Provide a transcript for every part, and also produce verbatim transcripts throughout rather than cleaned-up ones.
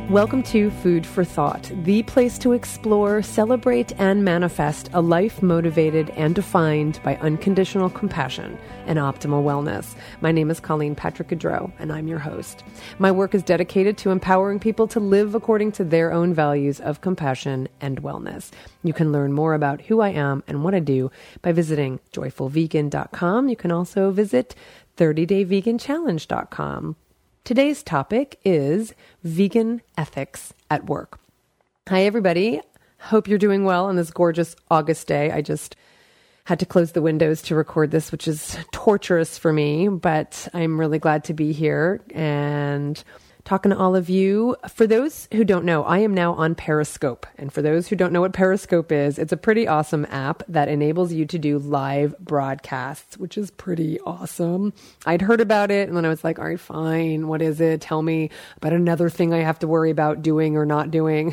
Welcome to Food for Thought, the place to explore, celebrate, and manifest a life motivated and defined by unconditional compassion and optimal wellness. My name is Colleen Patrick-Goudreau, and I'm your host. My work is dedicated to empowering people to live according to their own values of compassion and wellness. You can learn more about who I am and what I do by visiting joyful vegan dot com. You can also visit thirty day vegan challenge dot com. Today's topic is vegan ethics at work. Hi, everybody. Hope you're doing well on this gorgeous August day. I just had to close the windows to record this, which is torturous for me, but I'm really glad to be here and talking to all of you. For those who don't know, I am now on Periscope. And for those who don't know what Periscope is, it's a pretty awesome app that enables you to do live broadcasts, which is pretty awesome. I'd heard about it and then I was like, all right, fine. What is it? Tell me about another thing I have to worry about doing or not doing.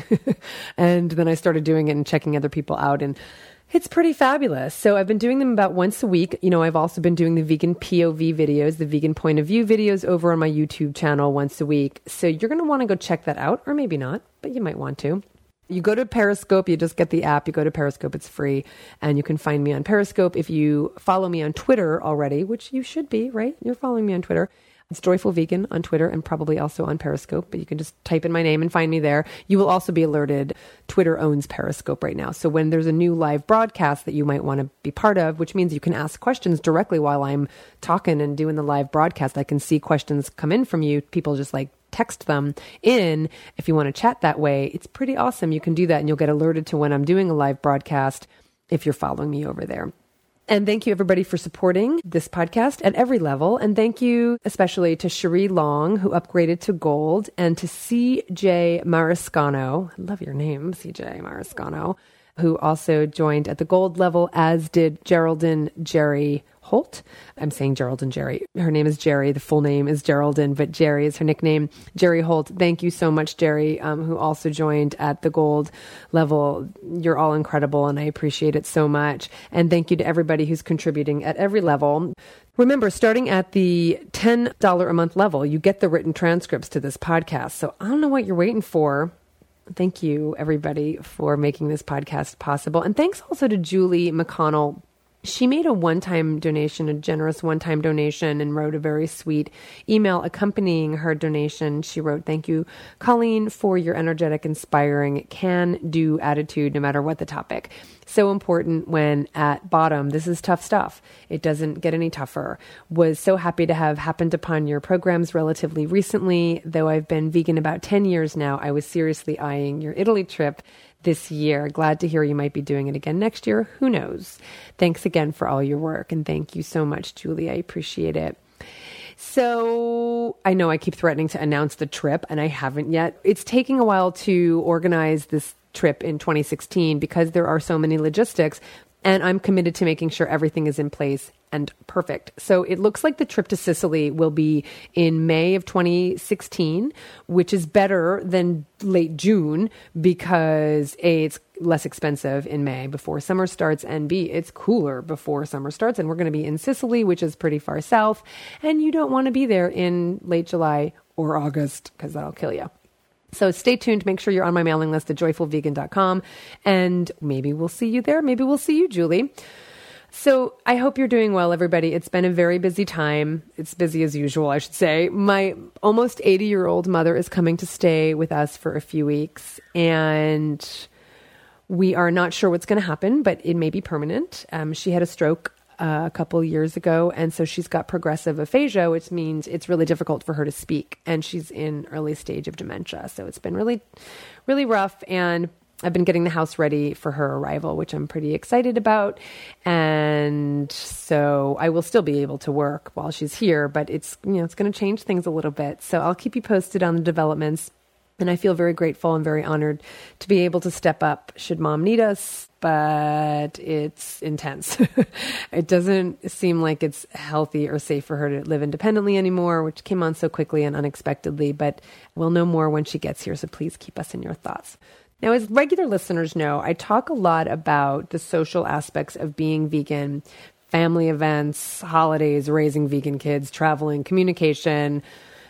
And then I started doing it and checking other people out, and it's pretty fabulous. So I've been doing them about once a week. You know, I've also been doing the vegan P O V videos, the vegan point of view videos over on my YouTube channel once a week. So you're going to want to go check that out, or maybe not, but you might want to. You go to Periscope, you just get the app, you go to Periscope, it's free, and you can find me on Periscope. If you follow me on Twitter already, which you should be, right? You're following me on Twitter. It's Joyful Vegan on Twitter and probably also on Periscope, but you can just type in my name and find me there. You will also be alerted. Twitter owns Periscope right now. So when there's a new live broadcast that you might want to be part of, which means you can ask questions directly while I'm talking and doing the live broadcast, I can see questions come in from you. People just like text them in. If you want to chat that way, it's pretty awesome. You can do that and you'll get alerted to when I'm doing a live broadcast if you're following me over there. And thank you, everybody, for supporting this podcast at every level. And thank you especially to Cherie Long, who upgraded to gold, and to C J Mariscano. I love your name, C J Mariscano, who also joined at the gold level, as did Geraldine Jerry Holt. I'm saying Geraldine Jerry. Her name is Jerry. The full name is Geraldine, but Jerry is her nickname. Jerry Holt. Thank you so much, Jerry, um, who also joined at the gold level. You're all incredible, and I appreciate it so much. And thank you to everybody who's contributing at every level. Remember, starting at the ten dollars a month level, you get the written transcripts to this podcast. So I don't know what you're waiting for. Thank you, everybody, for making this podcast possible. And thanks also to Julie McConnell. She made a one-time donation, a generous one-time donation, and wrote a very sweet email accompanying her donation. She wrote, "Thank you, Colleen, for your energetic, inspiring, can-do attitude, no matter what the topic. So important when at bottom, this is tough stuff. It doesn't get any tougher. Was so happy to have happened upon your programs relatively recently. Though I've been vegan about ten years now, I was seriously eyeing your Italy trip this year. Glad to hear you might be doing it again next year. Who knows? Thanks again for all your work." And thank you so much, Julie. I appreciate it. So I know I keep threatening to announce the trip, and I haven't yet. It's taking a while to organize this trip in twenty sixteen because there are so many logistics, and I'm committed to making sure everything is in place and perfect. So it looks like the trip to Sicily will be in May of twenty sixteen, which is better than late June because A, it's less expensive in May before summer starts, and B, it's cooler before summer starts. And we're going to be in Sicily, which is pretty far south, and you don't want to be there in late July or August because that'll kill you. So stay tuned. Make sure you're on my mailing list at joyful vegan dot com, and maybe we'll see you there. Maybe we'll see you, Julie. So I hope you're doing well, everybody. It's been a very busy time. It's busy as usual, I should say. My almost eighty-year-old mother is coming to stay with us for a few weeks, and we are not sure what's going to happen, but it may be permanent. Um, she had a stroke Uh, a couple years ago. And so she's got progressive aphasia, which means it's really difficult for her to speak. And she's in early stage of dementia. So it's been really, really rough. And I've been getting the house ready for her arrival, which I'm pretty excited about. And so I will still be able to work while she's here, but it's, you know, it's going to change things a little bit. So I'll keep you posted on the developments. And I feel very grateful and very honored to be able to step up should mom need us, but it's intense. It doesn't seem like it's healthy or safe for her to live independently anymore, which came on so quickly and unexpectedly, but we'll know more when she gets here. So please keep us in your thoughts. Now, as regular listeners know, I talk a lot about the social aspects of being vegan, family events, holidays, raising vegan kids, traveling, communication,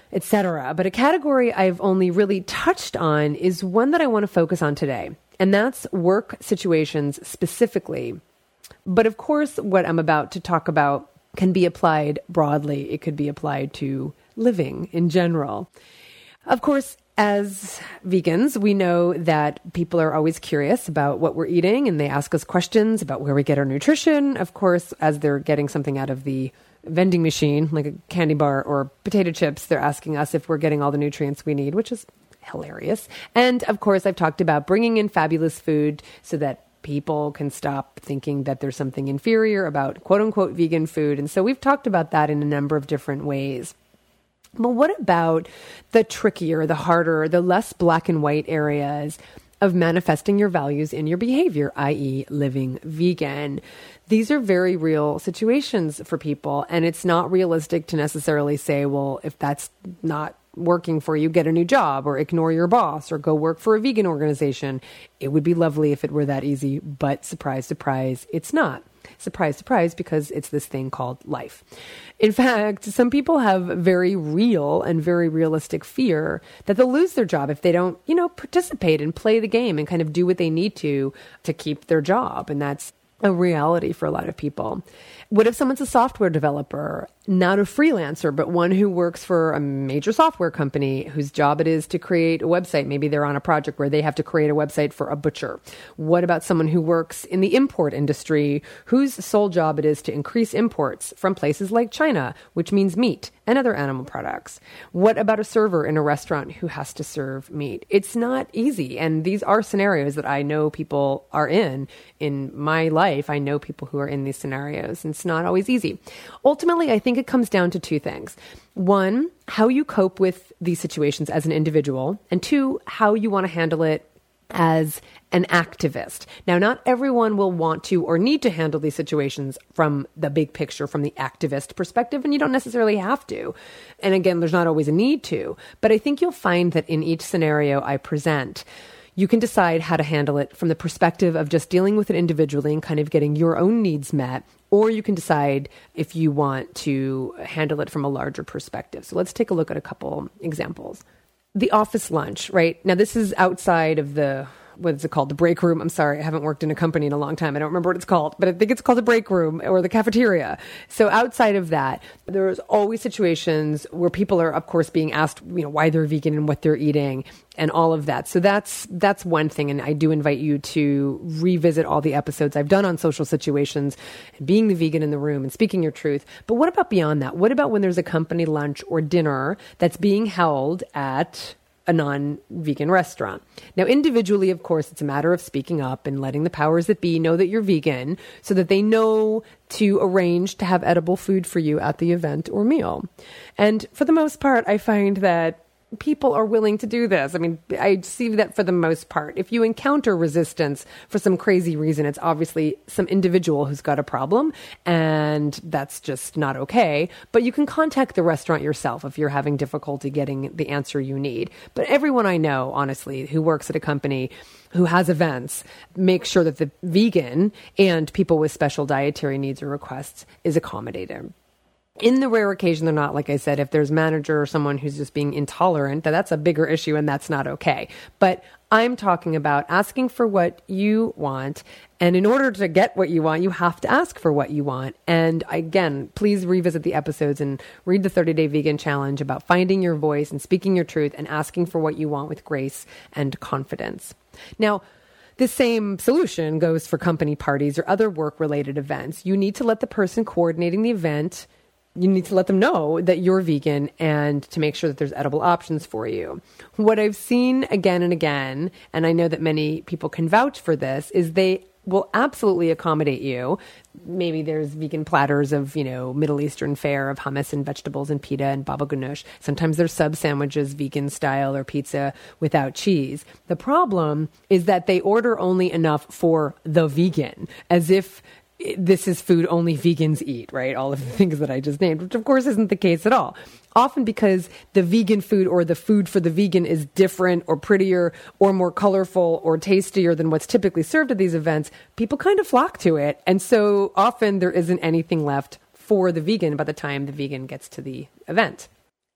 et cetera. But a category I've only really touched on is one that I want to focus on today, and that's work situations specifically. But of course, what I'm about to talk about can be applied broadly. It could be applied to living in general. Of course, as vegans, we know that people are always curious about what we're eating, and they ask us questions about where we get our nutrition. Of course, as they're getting something out of the vending machine, like a candy bar or potato chips, they're asking us if we're getting all the nutrients we need, which is hilarious. And of course, I've talked about bringing in fabulous food so that people can stop thinking that there's something inferior about quote unquote vegan food. And so we've talked about that in a number of different ways. But what about the trickier, the harder, the less black and white areas of manifesting your values in your behavior, that is living vegan? These are very real situations for people, and it's not realistic to necessarily say, well, if that's not working for you, get a new job or ignore your boss or go work for a vegan organization. It would be lovely if it were that easy, but surprise, surprise, it's not. Surprise, surprise, because it's this thing called life. In fact, some people have very real and very realistic fear that they'll lose their job if they don't, you know, participate and play the game and kind of do what they need to to keep their job. And that's a reality for a lot of people. What if someone's a software developer, not a freelancer, but one who works for a major software company whose job it is to create a website? Maybe they're on a project where they have to create a website for a butcher. What about someone who works in the import industry, whose sole job it is to increase imports from places like China, which means meat and other animal products? What about a server in a restaurant who has to serve meat? It's not easy. And these are scenarios that I know people are in. In my life, I know people who are in these scenarios, and it's not always easy. Ultimately, I think it comes down to two things. One, how you cope with these situations as an individual, and two, how you want to handle it as an activist. Now, not everyone will want to or need to handle these situations from the big picture, from the activist perspective, and you don't necessarily have to. And again, there's not always a need to, but I think you'll find that in each scenario I present, you can decide how to handle it from the perspective of just dealing with it individually and kind of getting your own needs met, or you can decide if you want to handle it from a larger perspective. So let's take a look at a couple examples. The office lunch, right? Now, this is outside of the, what is it called? The break room. I'm sorry, I haven't worked in a company in a long time. I don't remember what it's called, but I think it's called the break room or the cafeteria. So outside of that, there's always situations where people are, of course, being asked, you know, why they're vegan and what they're eating and all of that. So that's that's one thing. And I do invite you to revisit all the episodes I've done on social situations and being the vegan in the room and speaking your truth. But what about beyond that? What about when there's a company lunch or dinner that's being held at a non-vegan restaurant? Now, individually, of course, it's a matter of speaking up and letting the powers that be know that you're vegan so that they know to arrange to have edible food for you at the event or meal. And for the most part, I find that people are willing to do this. I mean, I see that for the most part. If you encounter resistance for some crazy reason, it's obviously some individual who's got a problem, and that's just not okay. But you can contact the restaurant yourself if you're having difficulty getting the answer you need. But everyone I know, honestly, who works at a company who has events, make sure that the vegan and people with special dietary needs or requests is accommodated. In the rare occasion they're not, like I said, if there's a manager or someone who's just being intolerant, that that's a bigger issue and that's not okay. But I'm talking about asking for what you want. And in order to get what you want, you have to ask for what you want. And again, please revisit the episodes and read the thirty-day Vegan Challenge about finding your voice and speaking your truth and asking for what you want with grace and confidence. Now, the same solution goes for company parties or other work-related events. You need to let the person coordinating the event, you need to let them know that you're vegan and to make sure that there's edible options for you. What I've seen again and again, and I know that many people can vouch for this, is they will absolutely accommodate you. Maybe there's vegan platters of, you know, Middle Eastern fare of hummus and vegetables and pita and baba ganoush. Sometimes there's sub sandwiches, vegan style, or pizza without cheese. The problem is that they order only enough for the vegan, as if this is food only vegans eat, right? All of the things that I just named, which of course isn't the case at all. Often because the vegan food or the food for the vegan is different or prettier or more colorful or tastier than what's typically served at these events, people kind of flock to it. And so often there isn't anything left for the vegan by the time the vegan gets to the event.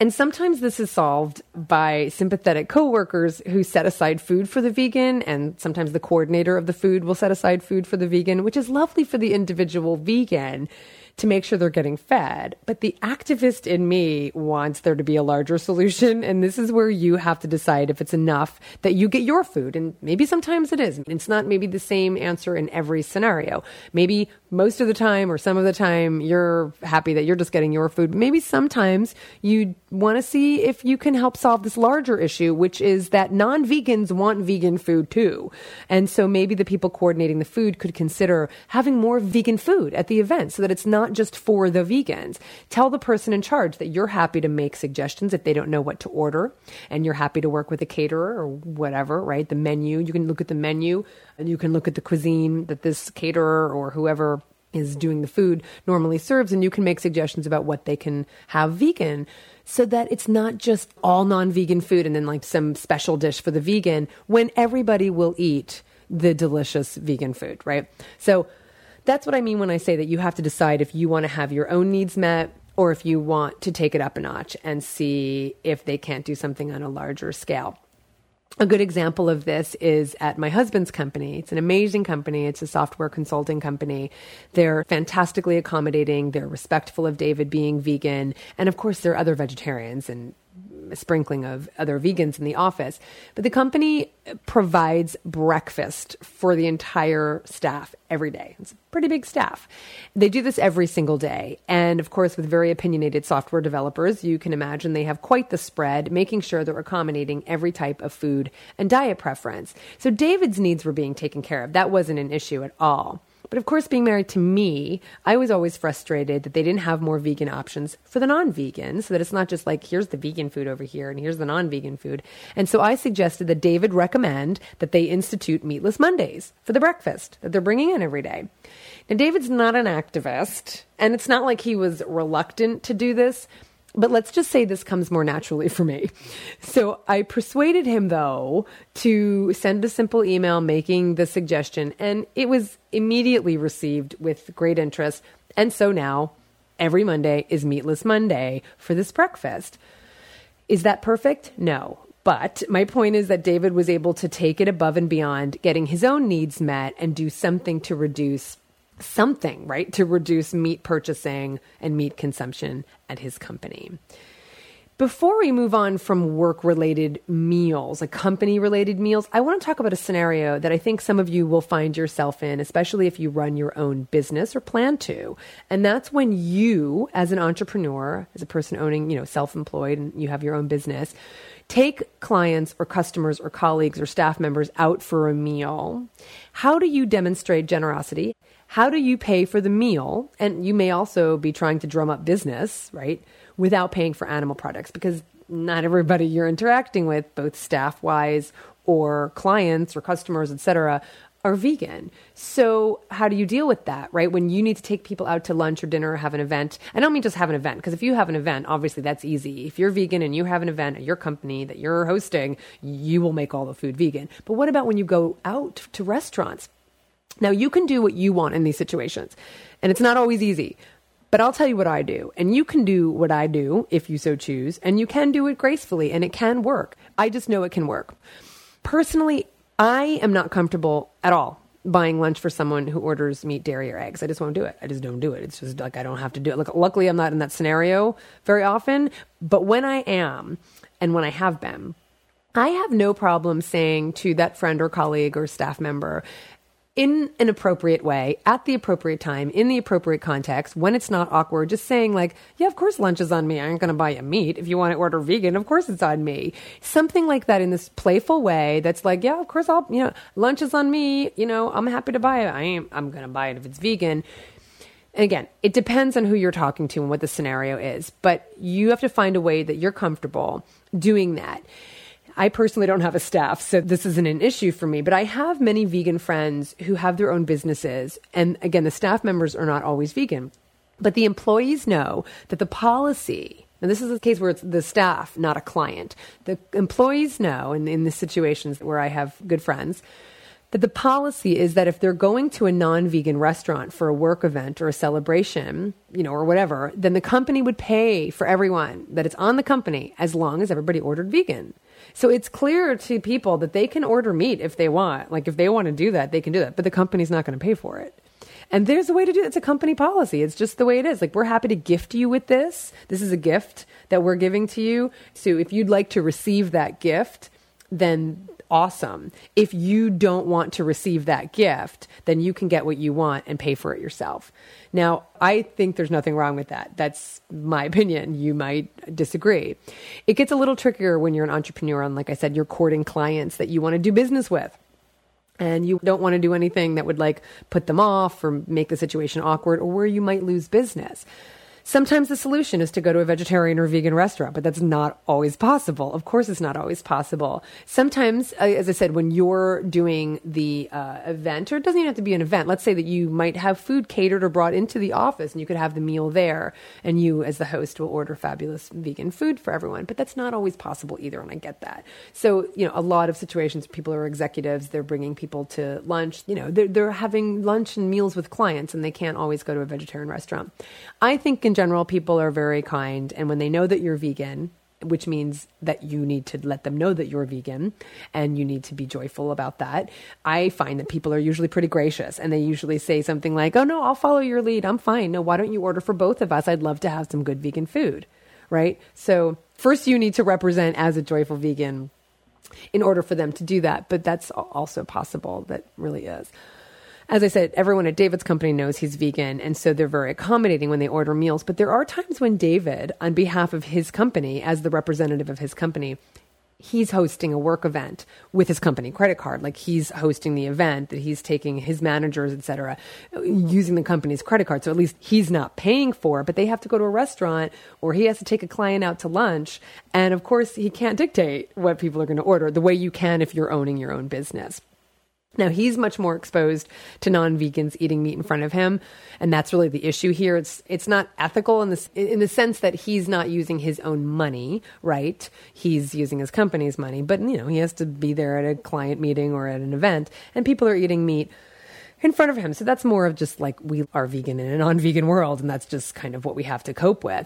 And sometimes this is solved by sympathetic coworkers who set aside food for the vegan, and sometimes the coordinator of the food will set aside food for the vegan, which is lovely for the individual vegan to make sure they're getting fed. But the activist in me wants there to be a larger solution. And this is where you have to decide if it's enough that you get your food. And maybe sometimes it is. It's not maybe the same answer in every scenario. Maybe most of the time or some of the time you're happy that you're just getting your food. Maybe sometimes you want to see if you can help solve this larger issue, which is that non-vegans want vegan food too. And so maybe the people coordinating the food could consider having more vegan food at the event so that it's not just for the vegans. Tell the person in charge that you're happy to make suggestions if they don't know what to order, and you're happy to work with a caterer or whatever, right? The menu, you can look at the menu and you can look at the cuisine that this caterer or whoever is doing the food normally serves, and you can make suggestions about what they can have vegan so that it's not just all non-vegan food and then like some special dish for the vegan when everybody will eat the delicious vegan food, right? So that's what I mean when I say that you have to decide if you want to have your own needs met or if you want to take it up a notch and see if they can't do something on a larger scale. A good example of this is at my husband's company. It's an amazing company. It's a software consulting company. They're fantastically accommodating. They're respectful of David being vegan. And of course, there are other vegetarians and a sprinkling of other vegans in the office. But the company provides breakfast for the entire staff every day. It's a pretty big staff. They do this every single day. And of course, with very opinionated software developers, you can imagine they have quite the spread, making sure they're accommodating every type of food and diet preference. So David's needs were being taken care of. That wasn't an issue at all. But of course, being married to me, I was always frustrated that they didn't have more vegan options for the non-vegans, so that it's not just like, here's the vegan food over here and here's the non-vegan food. And so I suggested that David recommend that they institute Meatless Mondays for the breakfast that they're bringing in every day. Now, David's not an activist, and it's not like he was reluctant to do this, but let's just say this comes more naturally for me. So I persuaded him, though, to send a simple email making the suggestion, and it was immediately received with great interest. And so now, every Monday is Meatless Monday for this breakfast. Is that perfect? No. But my point is that David was able to take it above and beyond getting his own needs met and do something to reduce something, right, to reduce meat purchasing and meat consumption at his company. Before we move on from work-related meals, like company-related meals, I want to talk about a scenario that I think some of you will find yourself in, especially if you run your own business or plan to. And that's when you, as an entrepreneur, as a person owning, you know, self-employed, and you have your own business, take clients or customers or colleagues or staff members out for a meal. How do you demonstrate generosity? How do you pay for the meal? And you may also be trying to drum up business, right, without paying for animal products, because not everybody you're interacting with, both staff-wise or clients or customers, et cetera, are vegan. So how do you deal with that, right? When you need to take people out to lunch or dinner or have an event. I don't mean just have an event, because if you have an event, obviously that's easy. If you're vegan and you have an event at your company that you're hosting, you will make all the food vegan. But what about when you go out to restaurants? Now, you can do what you want in these situations, and it's not always easy, but I'll tell you what I do, and you can do what I do if you so choose, and you can do it gracefully, and it can work. I just know it can work. Personally, I am not comfortable at all buying lunch for someone who orders meat, dairy, or eggs. I just won't do it. I just don't do it. It's just like I don't have to do it. Like, luckily, I'm not in that scenario very often, but when I am, and when I have been, I have no problem saying to that friend or colleague or staff member, in an appropriate way, at the appropriate time, in the appropriate context, when it's not awkward, just saying like, yeah, of course lunch is on me. I ain't going to buy you meat. If you want to order vegan, of course it's on me. Something like that in this playful way that's like, yeah, of course I'll, you know, lunch is on me. You know, I'm happy to buy it. I am, I'm going to buy it if it's vegan. And again, it depends on who you're talking to and what the scenario is, but you have to find a way that you're comfortable doing that. I personally don't have a staff, so this isn't an issue for me, but I have many vegan friends who have their own businesses. And again, the staff members are not always vegan, but the employees know that the policy, and this is a case where it's the staff, not a client. The employees know, and in the situations where I have good friends, But the policy is that if they're going to a non-vegan restaurant for a work event or a celebration, you know, or whatever, then the company would pay for everyone, that it's on the company as long as everybody ordered vegan. So it's clear to people that they can order meat if they want. Like if they want to do that, they can do that, but the company's not going to pay for it. And there's a way to do it. It's a company policy. It's just the way it is. Like, we're happy to gift you with this. This is a gift that we're giving to you. So if you'd like to receive that gift, then awesome. If you don't want to receive that gift, then you can get what you want and pay for it yourself. Now, I think there's nothing wrong with that. That's my opinion. You might disagree. It gets a little trickier when you're an entrepreneur and, like I said, you're courting clients that you want to do business with. And you don't want to do anything that would like put them off or make the situation awkward or where you might lose business. Sometimes the solution is to go to a vegetarian or vegan restaurant, but that's not always possible. Of course, it's not always possible. Sometimes, uh, as I said, when you're doing the uh, event, or it doesn't even have to be an event, let's say that you might have food catered or brought into the office and you could have the meal there and you as the host will order fabulous vegan food for everyone, but that's not always possible either. And I get that. So, you know, a lot of situations, people are executives, they're bringing people to lunch, you know, they're, they're having lunch and meals with clients and they can't always go to a vegetarian restaurant. I think in general, people are very kind. And when they know that you're vegan, which means that you need to let them know that you're vegan and you need to be joyful about that, I find that people are usually pretty gracious and they usually say something like, oh no, I'll follow your lead. I'm fine. No, why don't you order for both of us? I'd love to have some good vegan food, right? So first you need to represent as a joyful vegan in order for them to do that. But that's also possible. That really is. As I said, everyone at David's company knows he's vegan, and so they're very accommodating when they order meals. But there are times when David, on behalf of his company, as the representative of his company, he's hosting a work event with his company credit card. Like he's hosting the event, that he's taking his managers, et cetera, using the company's credit card. So at least he's not paying for it, but they have to go to a restaurant or he has to take a client out to lunch. And of course, he can't dictate what people are going to order the way you can if you're owning your own business. Now, he's much more exposed to non-vegans eating meat in front of him, and that's really the issue here. It's it's not ethical in the, in the sense that he's not using his own money, right? He's using his company's money, but, you know, he has to be there at a client meeting or at an event, and people are eating meat in front of him. So that's more of just like we are vegan in a non-vegan world, and that's just kind of what we have to cope with.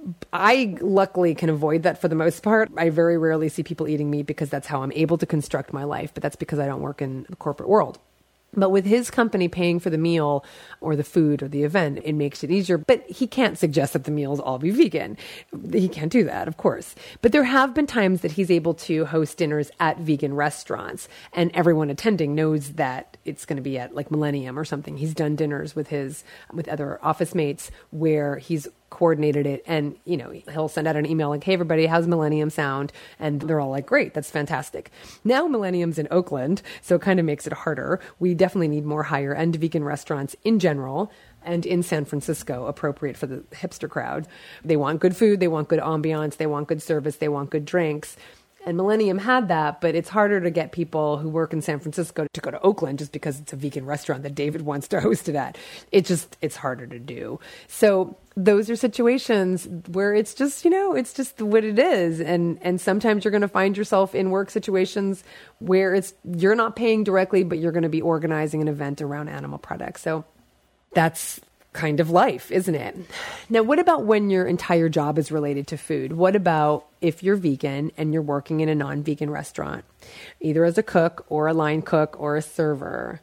I luckily can avoid that for the most part. I very rarely see people eating meat because that's how I'm able to construct my life, but that's because I don't work in the corporate world. But with his company paying for the meal or the food or the event, it makes it easier. But he can't suggest that the meals all be vegan. He can't do that, of course. But there have been times that he's able to host dinners at vegan restaurants, and everyone attending knows that it's going to be at like Millennium or something. He's done dinners with his with other office mates where he's coordinated it, and you know, he'll send out an email like, hey everybody, how's Millennium sound? And they're all like, great, that's fantastic. Now Millennium's in Oakland, so it kind of makes it harder. We definitely need more higher end vegan restaurants in general, and in San Francisco, appropriate for the hipster crowd. They want good food, they want good ambiance, they want good service, they want good drinks. And Millennium had that, but it's harder to get people who work in San Francisco to go to Oakland just because it's a vegan restaurant that David wants to host it at. It just, it's harder to do. So those are situations where it's just, you know, it's just what it is. And, and sometimes you're going to find yourself in work situations where it's, you're not paying directly, but you're going to be organizing an event around animal products. So that's kind of life, isn't it? Now, what about when your entire job is related to food? What about if you're vegan and you're working in a non-vegan restaurant, either as a cook or a line cook or a server?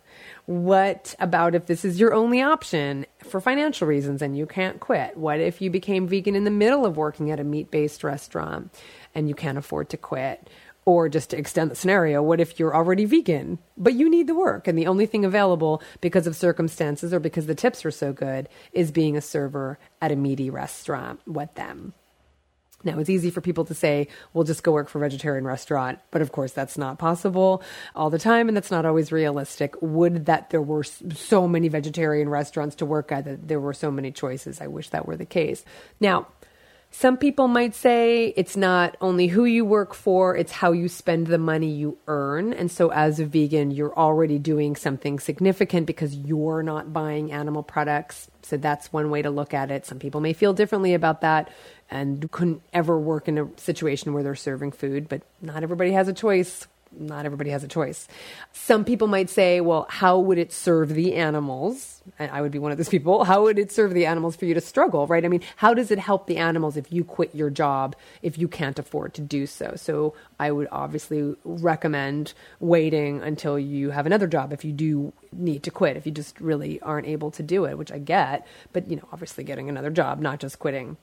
What about if this is your only option for financial reasons and you can't quit? What if you became vegan in the middle of working at a meat-based restaurant and you can't afford to quit? Or just to extend the scenario, what if you're already vegan, but you need the work and the only thing available because of circumstances or because the tips are so good is being a server at a meaty restaurant? What then? Now, it's easy for people to say, we'll just go work for a vegetarian restaurant. But of course, that's not possible all the time. And that's not always realistic. Would that there were so many vegetarian restaurants to work at, that there were so many choices. I wish that were the case. Now, some people might say it's not only who you work for, it's how you spend the money you earn. And so as a vegan, you're already doing something significant because you're not buying animal products. So that's one way to look at it. Some people may feel differently about that and couldn't ever work in a situation where they're serving food, but not everybody has a choice not everybody has a choice. Some people might say, well, how would it serve the animals? And I would be one of those people. How would it serve the animals for you to struggle, right? I mean, how does it help the animals if you quit your job, if you can't afford to do so? So I would obviously recommend waiting until you have another job if you do need to quit, if you just really aren't able to do it, which I get, but, you know, obviously getting another job, not just quitting.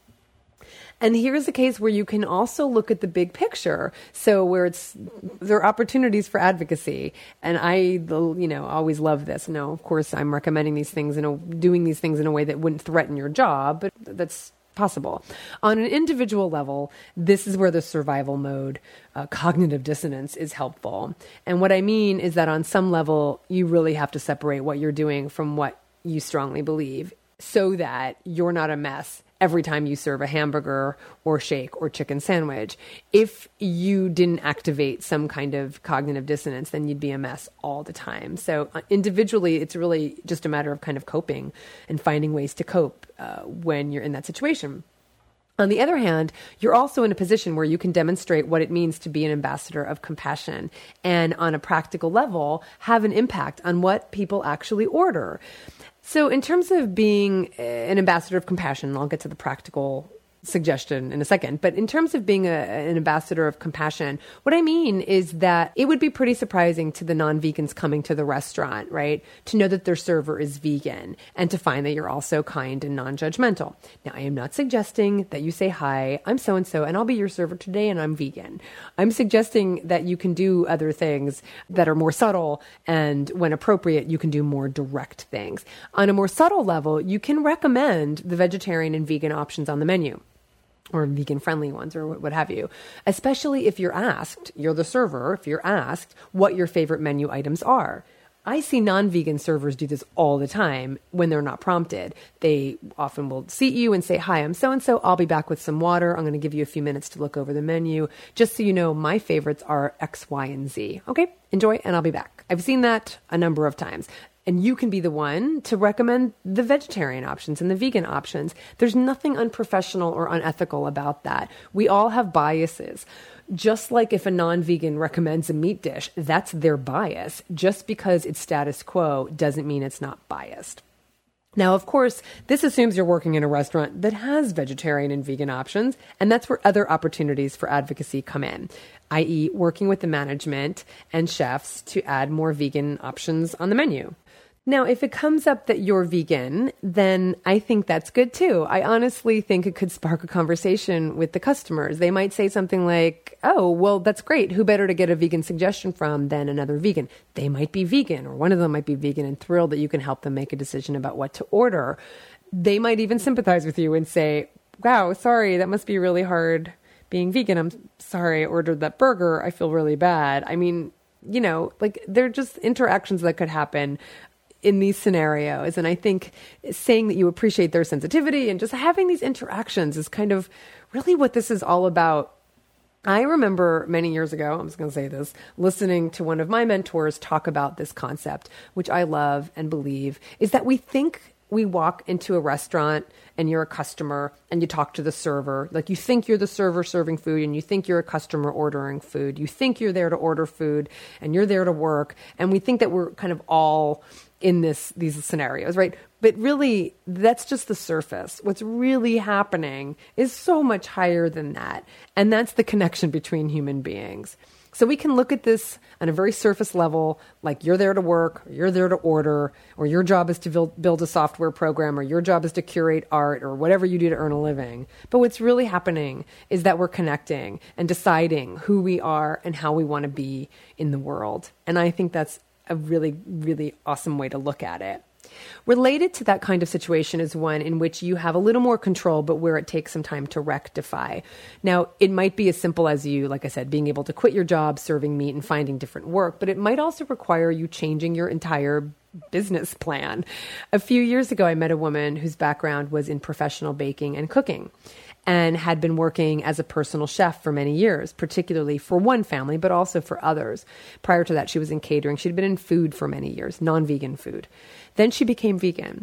And here's a case where you can also look at the big picture. So where it's, there are opportunities for advocacy. And I, you know, always love this. No, of course, I'm recommending these things and doing these things in a way that wouldn't threaten your job, but that's possible. On an individual level, this is where the survival mode, uh, cognitive dissonance is helpful. And what I mean is that on some level, you really have to separate what you're doing from what you strongly believe so that you're not a mess every time you serve a hamburger or shake or chicken sandwich. If you didn't activate some kind of cognitive dissonance, then you'd be a mess all the time. So uh, individually, it's really just a matter of kind of coping and finding ways to cope uh, when you're in that situation. On the other hand, you're also in a position where you can demonstrate what it means to be an ambassador of compassion and on a practical level, have an impact on what people actually order. So in terms of being an ambassador of compassion, I'll get to the practical suggestion in a second, but in terms of being a, an ambassador of compassion, what I mean is that it would be pretty surprising to the non-vegans coming to the restaurant, right, to know that their server is vegan and to find that you're also kind and non-judgmental. Now, I am not suggesting that you say, hi, I'm so-and-so, and I'll be your server today, and I'm vegan. I'm suggesting that you can do other things that are more subtle, and when appropriate, you can do more direct things. On a more subtle level, you can recommend the vegetarian and vegan options on the menu, or vegan-friendly ones, or what have you, especially if you're asked, you're the server, if you're asked what your favorite menu items are. I see non-vegan servers do this all the time when they're not prompted. They often will seat you and say, hi, I'm so-and-so. I'll be back with some water. I'm going to give you a few minutes to look over the menu. Just so you know, my favorites are X, Y, and Z. Okay, enjoy, and I'll be back. I've seen that a number of times. And you can be the one to recommend the vegetarian options and the vegan options. There's nothing unprofessional or unethical about that. We all have biases. Just like if a non-vegan recommends a meat dish, that's their bias. Just because it's status quo doesn't mean it's not biased. Now, of course, this assumes you're working in a restaurant that has vegetarian and vegan options, and that's where other opportunities for advocacy come in, that is working with the management and chefs to add more vegan options on the menu. Now, if it comes up that you're vegan, then I think that's good too. I honestly think it could spark a conversation with the customers. They might say something like, oh, well, that's great. Who better to get a vegan suggestion from than another vegan? They might be vegan, or one of them might be vegan and thrilled that you can help them make a decision about what to order. They might even sympathize with you and say, wow, sorry, that must be really hard being vegan. I'm sorry I ordered that burger. I feel really bad. I mean, you know, like they're just interactions that could happen in these scenarios. And I think saying that you appreciate their sensitivity and just having these interactions is kind of really what this is all about. I remember many years ago, I'm just going to say this, listening to one of my mentors talk about this concept, which I love and believe, is that we think we walk into a restaurant and you're a customer and you talk to the server. Like you think you're the server serving food and you think you're a customer ordering food. You think you're there to order food and you're there to work. And we think that we're kind of all in this these scenarios, right? But really, that's just the surface. What's really happening is so much higher than that. And that's the connection between human beings. So we can look at this on a very surface level, like you're there to work, or you're there to order, or your job is to build, build a software program, or your job is to curate art, or whatever you do to earn a living. But what's really happening is that we're connecting and deciding who we are and how we want to be in the world. And I think that's a really, really awesome way to look at it. Related to that kind of situation is one in which you have a little more control, but where it takes some time to rectify. Now, it might be as simple as you, like I said, being able to quit your job, serving meat, and finding different work, but it might also require you changing your entire business plan. A few years ago, I met a woman whose background was in professional baking and cooking, and had been working as a personal chef for many years, particularly for one family, but also for others. Prior to that, she was in catering. She'd been in food for many years, non-vegan food. Then she became vegan.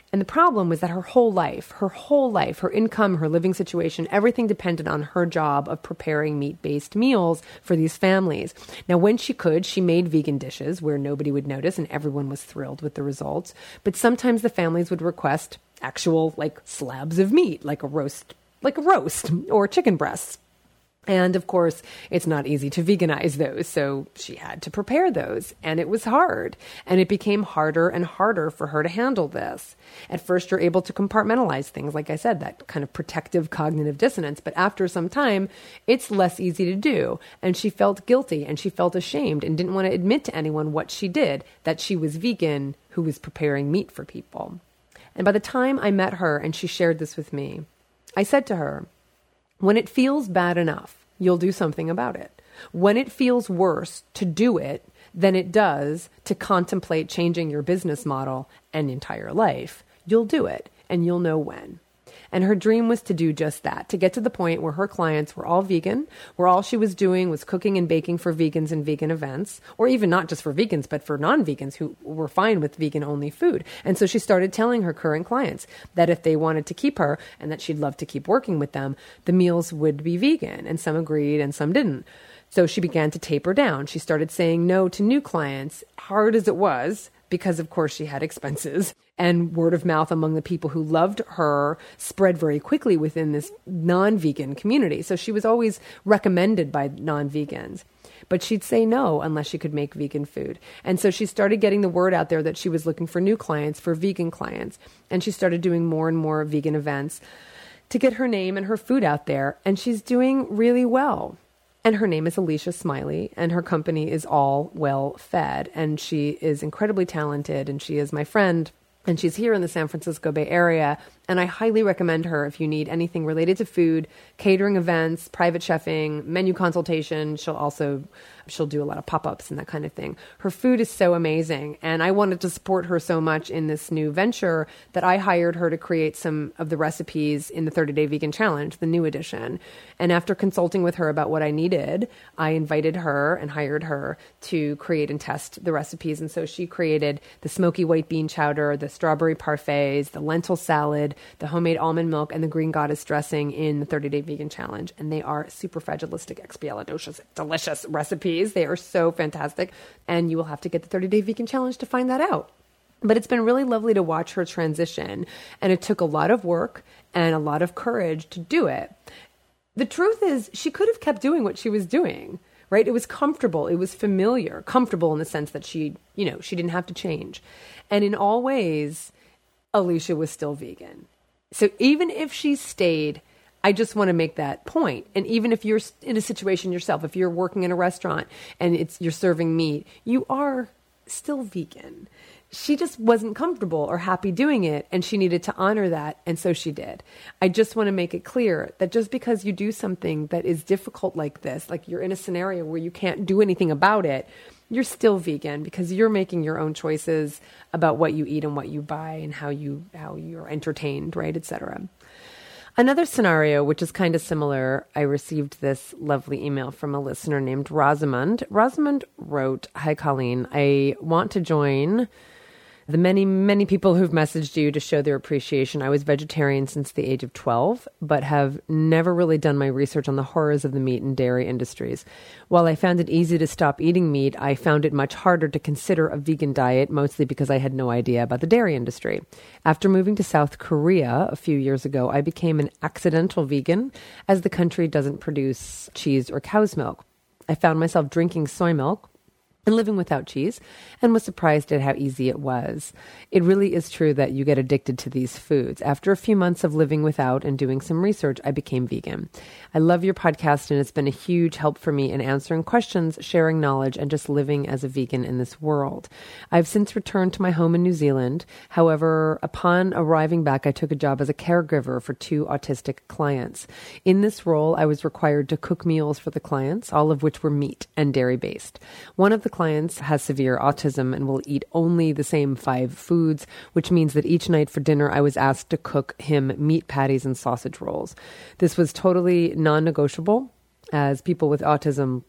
And the problem was that her whole life, her whole life, her income, her living situation, everything depended on her job of preparing meat-based meals for these families. Now, when she could, she made vegan dishes where nobody would notice and everyone was thrilled with the results. But sometimes the families would request actual like slabs of meat, like a roast, like a roast or chicken breasts. And of course, it's not easy to veganize those. So she had to prepare those and it was hard. And it became harder and harder for her to handle this. At first, you're able to compartmentalize things. Like I said, that kind of protective cognitive dissonance. But after some time, it's less easy to do. And she felt guilty and she felt ashamed and didn't want to admit to anyone what she did, that she was vegan who was preparing meat for people. And by the time I met her and she shared this with me, I said to her, when it feels bad enough, you'll do something about it. When it feels worse to do it than it does to contemplate changing your business model and entire life, you'll do it and you'll know when. And her dream was to do just that, to get to the point where her clients were all vegan, where all she was doing was cooking and baking for vegans and vegan events, or even not just for vegans, but for non-vegans who were fine with vegan-only food. And so she started telling her current clients that if they wanted to keep her and that she'd love to keep working with them, the meals would be vegan. And some agreed and some didn't. So she began to taper down. She started saying no to new clients, hard as it was, because of course she had expenses. And word of mouth among the people who loved her spread very quickly within this non-vegan community. So she was always recommended by non-vegans. But she'd say no unless she could make vegan food. And so she started getting the word out there that she was looking for new clients, for vegan clients. And she started doing more and more vegan events to get her name and her food out there. And she's doing really well. And her name is Alicia Smiley, and her company is All Well Fed. And she is incredibly talented, and she is my friend. And she's here in the San Francisco Bay Area. And I highly recommend her if you need anything related to food, catering events, private chefing, menu consultation. She'll also, she'll do a lot of pop-ups and that kind of thing. Her food is so amazing. And I wanted to support her so much in this new venture that I hired her to create some of the recipes in the thirty-day Vegan Challenge, the new edition. And after consulting with her about what I needed, I invited her and hired her to create and test the recipes. And so she created the smoky white bean chowder, the strawberry parfaits, the lentil salad, the homemade almond milk, and the green goddess dressing in the thirty-day Vegan Challenge. And they are superfragilistic, delicious recipes. They are so fantastic. And you will have to get the thirty-day Vegan Challenge to find that out. But it's been really lovely to watch her transition. And it took a lot of work and a lot of courage to do it. The truth is, she could have kept doing what she was doing, right? It was comfortable. It was familiar, comfortable in the sense that she, you know, she didn't have to change. And in all ways, Alicia was still vegan. So even if she stayed, I just want to make that point. And even if you're in a situation yourself, if you're working in a restaurant and it's you're serving meat, you are still vegan. She just wasn't comfortable or happy doing it, and she needed to honor that, and so she did. I just want to make it clear that just because you do something that is difficult like this, like you're in a scenario where you can't do anything about it, you're still vegan because you're making your own choices about what you eat and what you buy and how you how you're entertained, right, et cetera. Another scenario, which is kind of similar, I received this lovely email from a listener named Rosamond. Rosamond wrote, "Hi, Colleen. I want to join the many, many people who've messaged you to show their appreciation. I was vegetarian since the age of twelve, but have never really done my research on the horrors of the meat and dairy industries. While I found it easy to stop eating meat, I found it much harder to consider a vegan diet, mostly because I had no idea about the dairy industry. After moving to South Korea a few years ago, I became an accidental vegan, as the country doesn't produce cheese or cow's milk. I found myself drinking soy milk and living without cheese, and was surprised at how easy it was. It really is true that you get addicted to these foods. After a few months of living without and doing some research, I became vegan. I love your podcast, and it's been a huge help for me in answering questions, sharing knowledge, and just living as a vegan in this world. I've since returned to my home in New Zealand. However, upon arriving back, I took a job as a caregiver for two autistic clients. In this role, I was required to cook meals for the clients, all of which were meat and dairy-based. One of the clients has severe autism and will eat only the same five foods, which means that each night for dinner, I was asked to cook him meat patties and sausage rolls. This was totally non-negotiable, as people with autism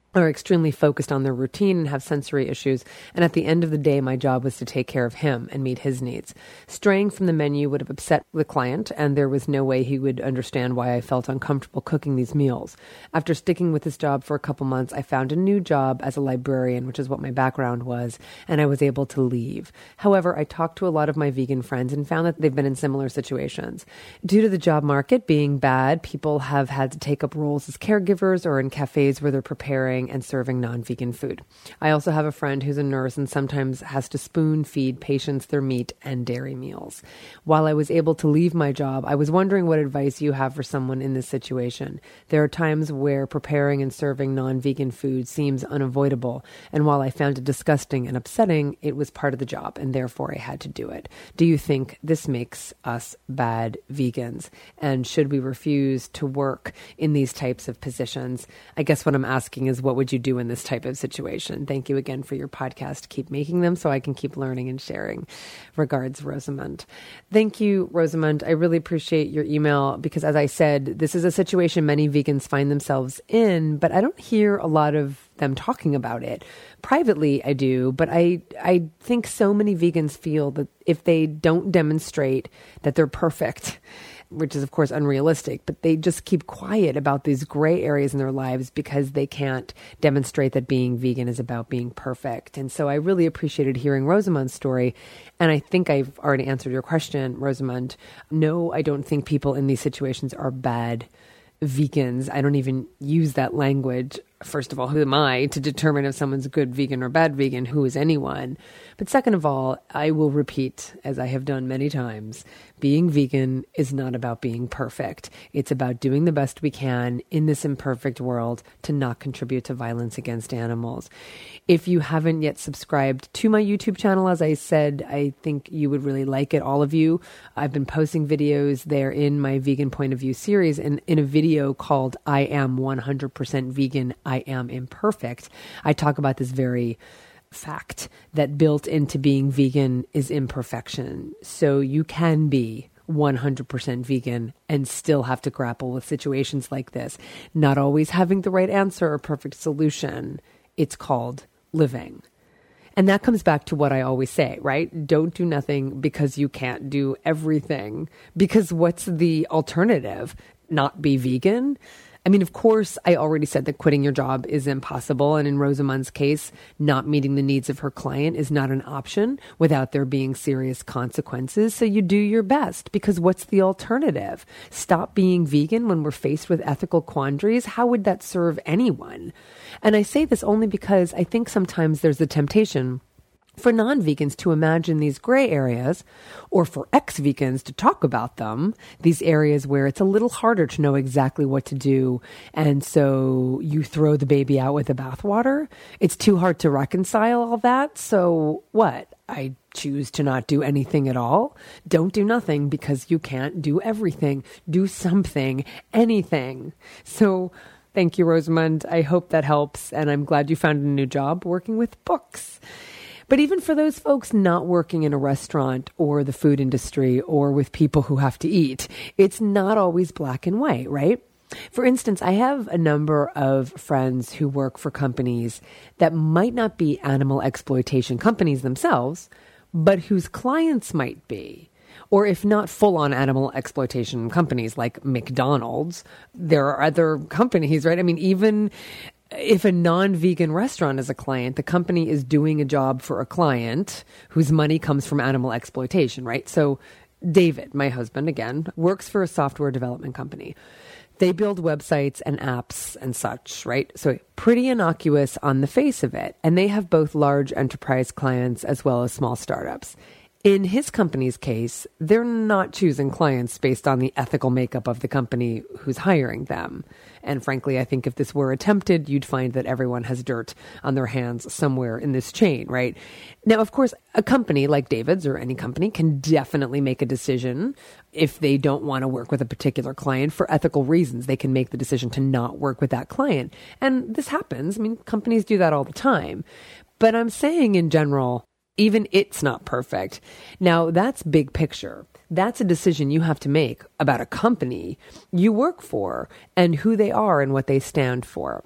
are extremely focused on their routine and have sensory issues. And at the end of the day, my job was to take care of him and meet his needs. Straying from the menu would have upset the client, and there was no way he would understand why I felt uncomfortable cooking these meals. After sticking with this job for a couple months, I found a new job as a librarian, which is what my background was, and I was able to leave. However, I talked to a lot of my vegan friends and found that they've been in similar situations. Due to the job market being bad, people have had to take up roles as caregivers or in cafes where they're preparing and serving non-vegan food. I also have a friend who's a nurse and sometimes has to spoon feed patients their meat and dairy meals. While I was able to leave my job, I was wondering what advice you have for someone in this situation. There are times where preparing and serving non-vegan food seems unavoidable, and while I found it disgusting and upsetting, it was part of the job, and therefore I had to do it. Do you think this makes us bad vegans? And should we refuse to work in these types of positions? I guess what I'm asking is, what would you do in this type of situation? Thank you again for your podcast. Keep making them so I can keep learning and sharing. Regards, Rosamund. Thank you, Rosamund. I really appreciate your email because, as I said, this is a situation many vegans find themselves in, but I don't hear a lot of them talking about it. Privately, I do, but I, I think so many vegans feel that if they don't demonstrate that they're perfect, which is, of course, unrealistic, but they just keep quiet about these gray areas in their lives because they can't demonstrate that being vegan is about being perfect. And so I really appreciated hearing Rosamund's story. And I think I've already answered your question, Rosamund. No, I don't think people in these situations are bad vegans. I don't even use that language. First of all, who am I to determine if someone's a good vegan or bad vegan? Who is anyone? But second of all, I will repeat, as I have done many times, being vegan is not about being perfect. It's about doing the best we can in this imperfect world to not contribute to violence against animals. If you haven't yet subscribed to my YouTube channel, as I said, I think you would really like it, all of you. I've been posting videos there in my Vegan Point of View series, and in a video called I Am one hundred percent Vegan, I Am Imperfect, I talk about this very fact that built into being vegan is imperfection. So you can be one hundred percent vegan and still have to grapple with situations like this, not always having the right answer or perfect solution. It's called living. And that comes back to what I always say, right? Don't do nothing because you can't do everything. Because what's the alternative? Not be vegan? I mean, of course, I already said that quitting your job is impossible. And in Rosamund's case, not meeting the needs of her client is not an option without there being serious consequences. So you do your best, because what's the alternative? Stop being vegan when we're faced with ethical quandaries? How would that serve anyone? And I say this only because I think sometimes there's the temptation for non-vegans to imagine these gray areas, or for ex-vegans to talk about them, these areas where it's a little harder to know exactly what to do. And so you throw the baby out with the bathwater. It's too hard to reconcile all that. So what? I choose to not do anything at all. Don't do nothing because you can't do everything. Do something, anything. So thank you, Rosamund. I hope that helps. And I'm glad you found a new job working with books. But even for those folks not working in a restaurant or the food industry or with people who have to eat, it's not always black and white, right? For instance, I have a number of friends who work for companies that might not be animal exploitation companies themselves, but whose clients might be. Or if not full-on animal exploitation companies like McDonald's, there are other companies, right? I mean, even if a non-vegan restaurant is a client, the company is doing a job for a client whose money comes from animal exploitation, right? So David, my husband, again, works for a software development company. They build websites and apps and such, right? So pretty innocuous on the face of it. And they have both large enterprise clients as well as small startups. In his company's case, they're not choosing clients based on the ethical makeup of the company who's hiring them. And frankly, I think if this were attempted, you'd find that everyone has dirt on their hands somewhere in this chain, right? Now, of course, a company like David's or any company can definitely make a decision if they don't want to work with a particular client for ethical reasons. They can make the decision to not work with that client. And this happens. I mean, companies do that all the time. But I'm saying in general, even it's not perfect. Now, that's big picture. That's a decision you have to make about a company you work for and who they are and what they stand for.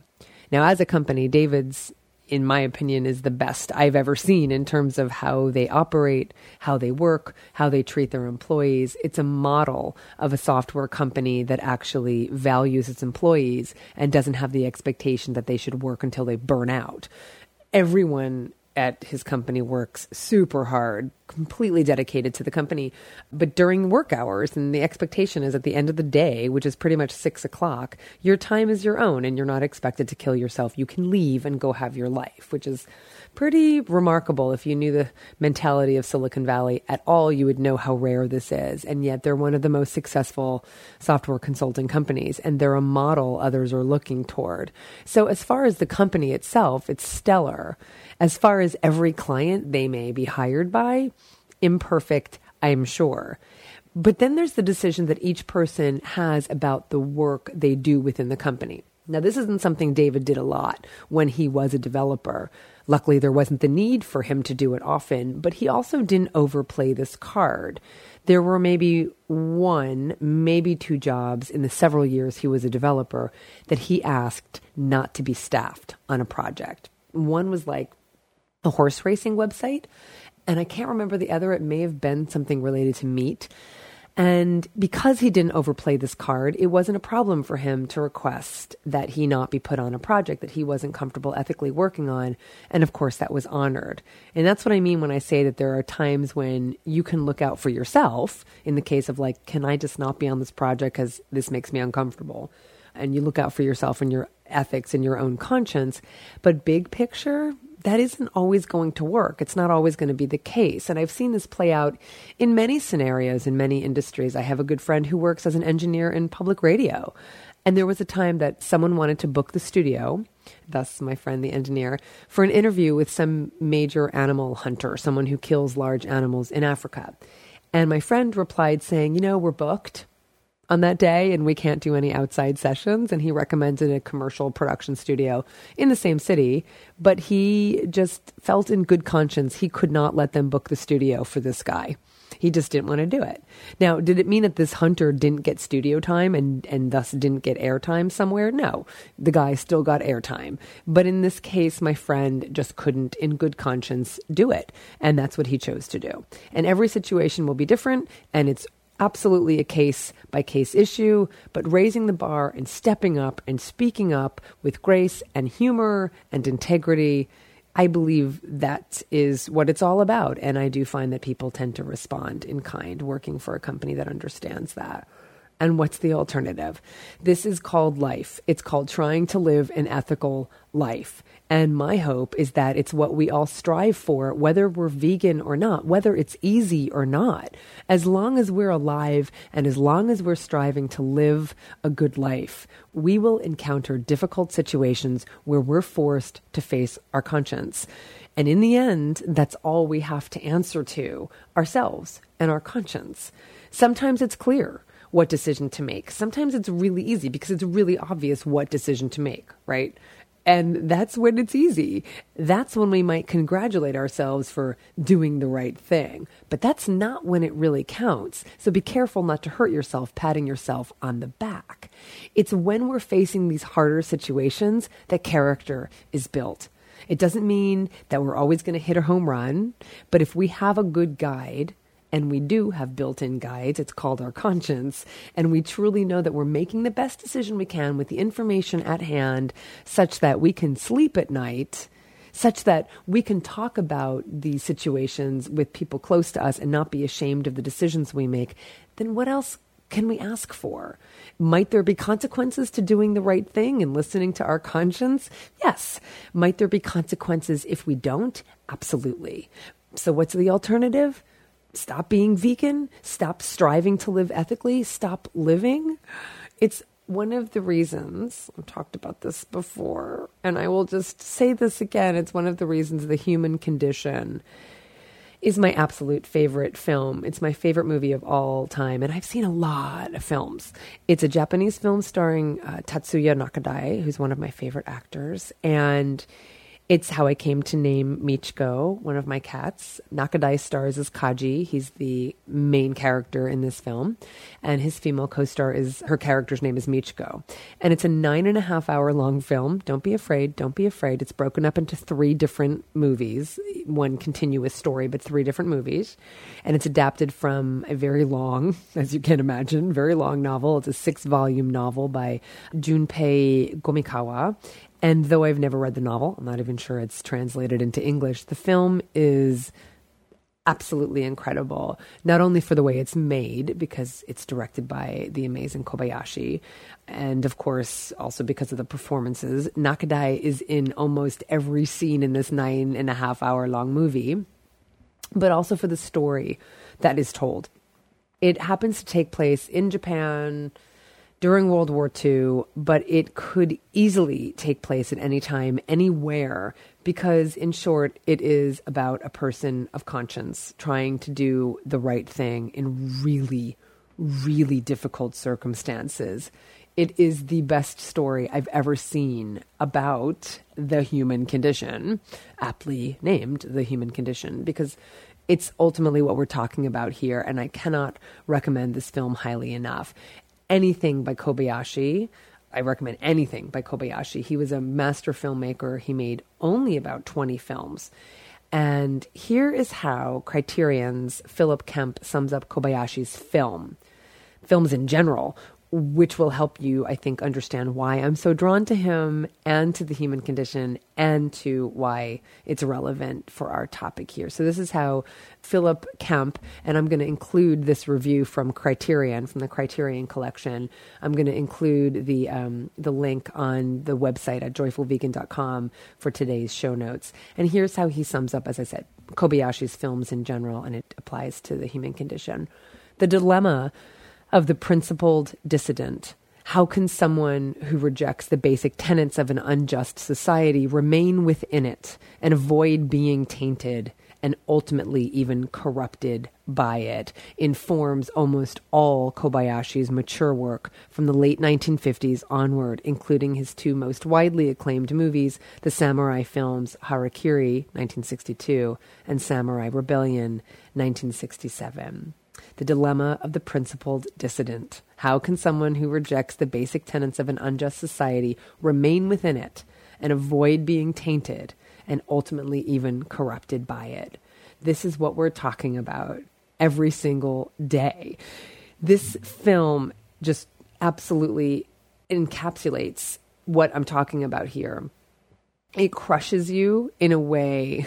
Now, as a company, David's, in my opinion, is the best I've ever seen in terms of how they operate, how they work, how they treat their employees. It's a model of a software company that actually values its employees and doesn't have the expectation that they should work until they burn out. Everyone at his company works super hard, completely dedicated to the company. But during work hours, and the expectation is at the end of the day, which is pretty much six o'clock, your time is your own and you're not expected to kill yourself. You can leave and go have your life, which is pretty remarkable. If you knew the mentality of Silicon Valley at all, you would know how rare this is. And yet they're one of the most successful software consulting companies, and they're a model others are looking toward. So as far as the company itself, it's stellar. As far as every client they may be hired by, imperfect, I'm sure. But then there's the decision that each person has about the work they do within the company. Now, this isn't something David did a lot when he was a developer. Luckily, there wasn't the need for him to do it often, but he also didn't overplay this card. There were maybe one, maybe two jobs in the several years he was a developer that he asked not to be staffed on a project. One was like a horse racing website, and I can't remember the other. It may have been something related to meat. And because he didn't overplay this card, it wasn't a problem for him to request that he not be put on a project that he wasn't comfortable ethically working on. And of course, that was honored. And that's what I mean when I say that there are times when you can look out for yourself in the case of like, can I just not be on this project because this makes me uncomfortable? And you look out for yourself and your ethics and your own conscience. But big picture, that isn't always going to work. It's not always going to be the case. And I've seen this play out in many scenarios, in many industries. I have a good friend who works as an engineer in public radio. And there was a time that someone wanted to book the studio, thus my friend, the engineer, for an interview with some major animal hunter, someone who kills large animals in Africa. And my friend replied saying, you know, we're booked on that day and we can't do any outside sessions. And he recommended a commercial production studio in the same city, but he just felt in good conscience he could not let them book the studio for this guy. He just didn't want to do it. Now, did it mean that this hunter didn't get studio time and, and thus didn't get airtime somewhere? No, the guy still got airtime. But in this case, my friend just couldn't, in good conscience, do it. And that's what he chose to do. And every situation will be different, and it's absolutely a case-by-case issue, but raising the bar and stepping up and speaking up with grace and humor and integrity, I believe that is what it's all about. And I do find that people tend to respond in kind working for a company that understands that. And what's the alternative? This is called life. It's called trying to live an ethical life. And my hope is that it's what we all strive for, whether we're vegan or not, whether it's easy or not. As long as we're alive and as long as we're striving to live a good life, we will encounter difficult situations where we're forced to face our conscience. And in the end, that's all we have to answer to, ourselves and our conscience. Sometimes it's clear what decision to make. Sometimes it's really easy because it's really obvious what decision to make, right? And that's when it's easy. That's when we might congratulate ourselves for doing the right thing. But that's not when it really counts. So be careful not to hurt yourself patting yourself on the back. It's when we're facing these harder situations that character is built. It doesn't mean that we're always going to hit a home run, but if we have a good guide, and we do have built-in guides, it's called our conscience, and we truly know that we're making the best decision we can with the information at hand such that we can sleep at night, such that we can talk about these situations with people close to us and not be ashamed of the decisions we make, then what else can we ask for? Might there be consequences to doing the right thing and listening to our conscience? Yes. Might there be consequences if we don't? Absolutely. So what's the alternative? Stop being vegan, stop striving to live ethically, stop living. It's one of the reasons, I've talked about this before, and I will just say this again, it's one of the reasons The Human Condition is my absolute favorite film. It's my favorite movie of all time, and I've seen a lot of films. It's a Japanese film starring uh, Tatsuya Nakadai, who's one of my favorite actors, and It's how I came to name Michiko, one of my cats. Nakadai stars as Kaji. He's the main character in this film. And his female co-star is, her character's name is Michiko. And it's a nine and a half hour long film. Don't be afraid. Don't be afraid. It's broken up into three different movies, one continuous story, but three different movies. And it's adapted from a very long, as you can imagine, very long novel. It's a six volume novel by Junpei Gomikawa. And though I've never read the novel, I'm not even sure it's translated into English, the film is absolutely incredible, not only for the way it's made, because it's directed by the amazing Kobayashi, and of course, also because of the performances. Nakadai is in almost every scene in this nine and a half hour long movie, but also for the story that is told. It happens to take place in Japan during World War Two, but it could easily take place at any time, anywhere, because in short, it is about a person of conscience trying to do the right thing in really, really difficult circumstances. It is the best story I've ever seen about the human condition, aptly named The Human Condition, because it's ultimately what we're talking about here, and I cannot recommend this film highly enough. Anything by Kobayashi. I recommend anything by Kobayashi. He was a master filmmaker. He made only about twenty films. And here is how Criterion's Philip Kemp sums up Kobayashi's film, films in general, which will help you, I think, understand why I'm so drawn to him and to The Human Condition and to why it's relevant for our topic here. So this is how Philip Kemp, and I'm going to include this review from Criterion, from the Criterion collection. I'm going to include the um, the link on the website at joyful vegan dot com for today's show notes. And here's how he sums up, as I said, Kobayashi's films in general, and it applies to The Human Condition. The dilemma of the principled dissident. How can someone who rejects the basic tenets of an unjust society remain within it and avoid being tainted and ultimately even corrupted by it? Informs almost all Kobayashi's mature work from the late nineteen fifties onward, including his two most widely acclaimed movies, the samurai films Harakiri, nineteen sixty-two, and Samurai Rebellion, nineteen sixty-seven. The dilemma of the principled dissident. How can someone who rejects the basic tenets of an unjust society remain within it and avoid being tainted and ultimately even corrupted by it? This is what we're talking about every single day. This film just absolutely encapsulates what I'm talking about here. It crushes you in a way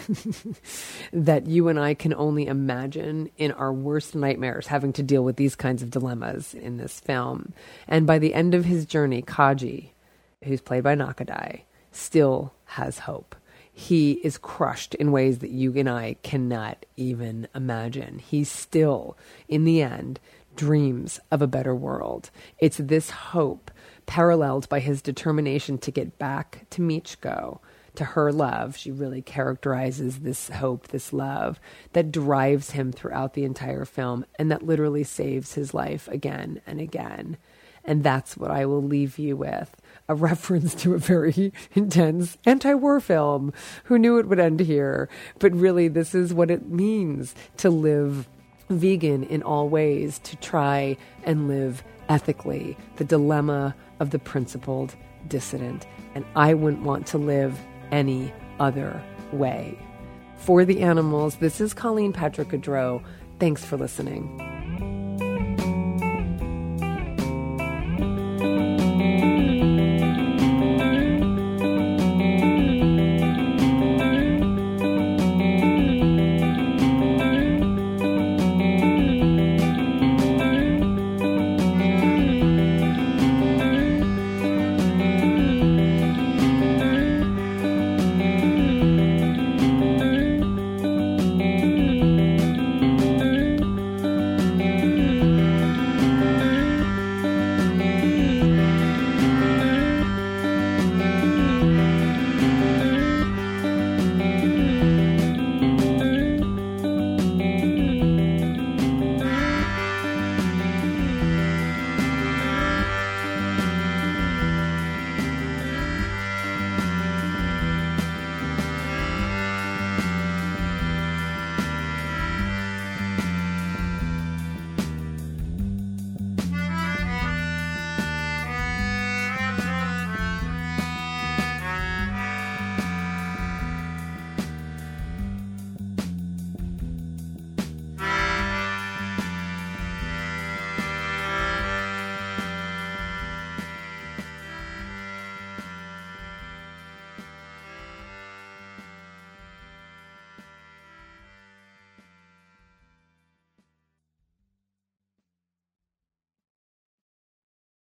that you and I can only imagine in our worst nightmares, having to deal with these kinds of dilemmas in this film. And by the end of his journey, Kaji, who's played by Nakadai, still has hope. He is crushed in ways that you and I cannot even imagine. He still, in the end, dreams of a better world. It's this hope, paralleled by his determination to get back to Michiko, to her love. She really characterizes this hope, this love, that drives him throughout the entire film and that literally saves his life again and again. And that's what I will leave you with, a reference to a very intense anti-war film. Who knew it would end here? But really, this is what it means to live vegan in all ways, to try and live ethically, the dilemma of the principled dissident. And I wouldn't want to live any other way. For the animals, this is Colleen Patrick Gaudreau. Thanks for listening.